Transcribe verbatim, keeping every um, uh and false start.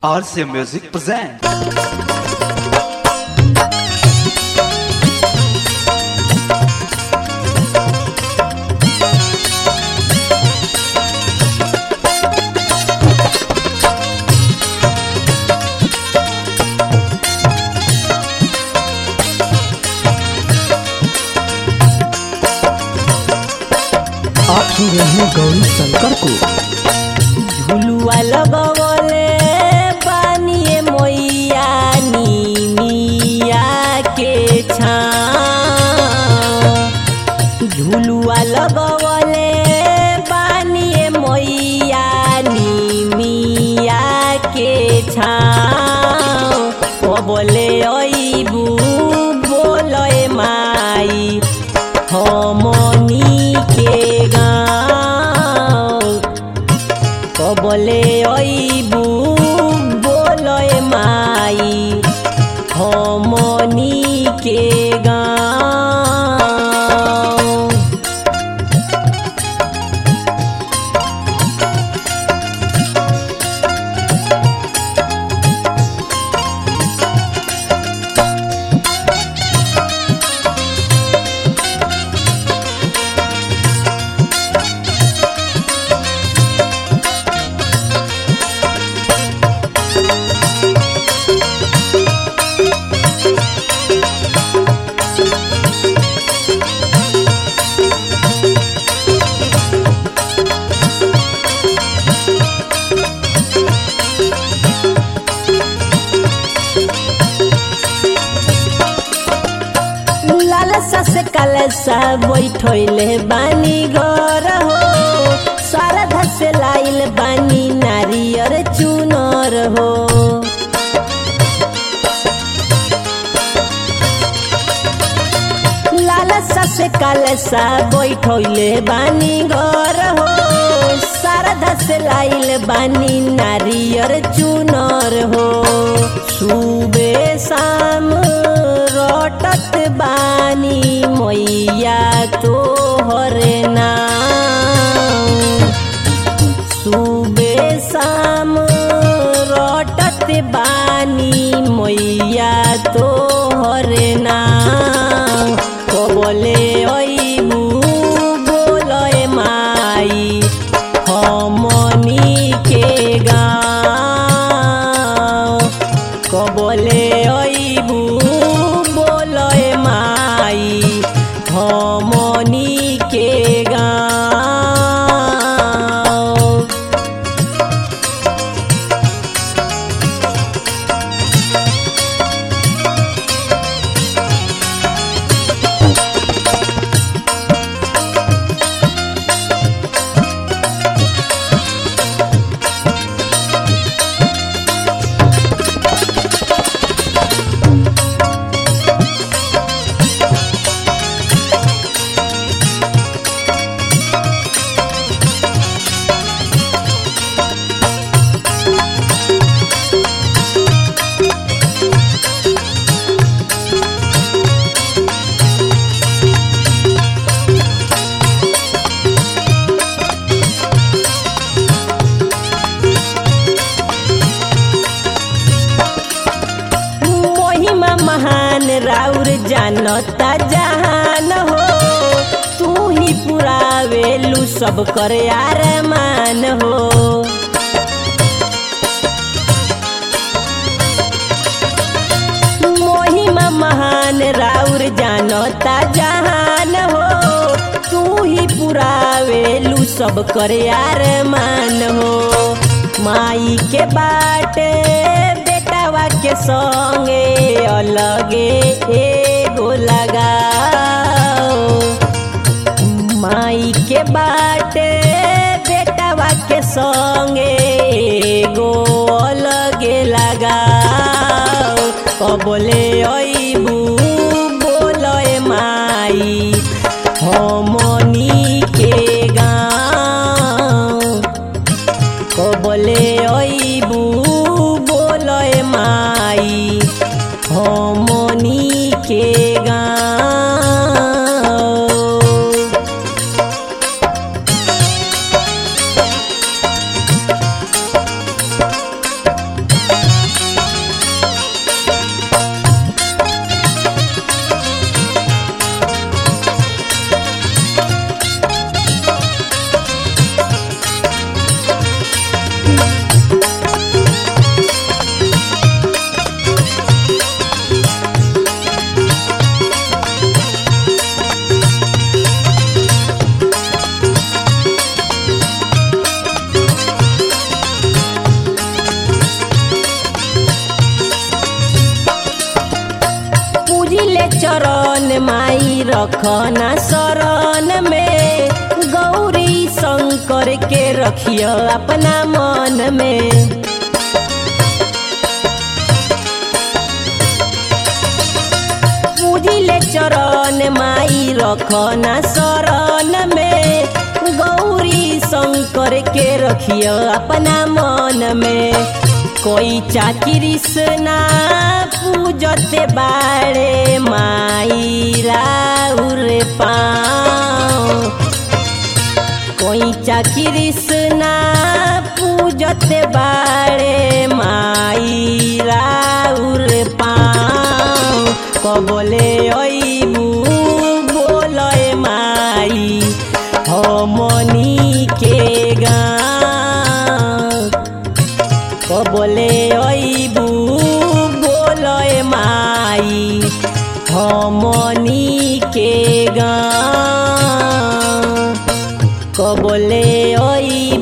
R C Music presents. आप सुन रहे हैं गौरी शंकर को। झुलुआ लगवले बानिए मोइया नीमिया के छाँव। झुलुआ लगवले बानिए मोइया नीमिया के छाँव। ओ बोले अइबू बोले माई हमनी के गाँव। कबले अइबू बोले माई हमनी के गाँव। से कलसा बैठले बानी घर हो, शारदा से लाइल बानी नारियर चुनर हो। लालसा से कलसा बैठले बानी घर हो, शारदा से लाइल बानी नारियर चुनर हो। सुबह शाम रटत बानी मैया तोहर नाम। सुबह शाम रटत बानी मैया तोहर नाम। कबले अइबू बोले माई हमनी के गाँव। कबले अइबू बोले माई हमनी के गाँव। महान राउर जानता जहान हो, तू ही पुरावेलू सब कर अरमान हो। मोहिमा महान राउर जानता जहान हो, तू ही पुरावेलू सब कर अरमान हो। माई के बाटे के संगे अलगे एगो लगाओ। माई के बाटे बेटावा के संगे एगो अलगे लगाओ। कबले अइबू बोले माई हमनी के गाँव। कबले अइबू बोले माई हमनी के गाँव। चरण माई रखना शरण में, गौरी शंकर के रखियो अपना मन में। पूजिले चरण माई रखना शरण में, गौरी शंकर के रखियो अपना मन में। कोई चाकिरी सना पूजते बाड़े माई राउर पाँव, कोई चाकिरी सना पूजते बाड़े माई राउर पाँव। कबले अइबू बोलय माई हमनी के गाँव, कबले अइबू बोलय माई हमनी के गाँव, कबले अइबू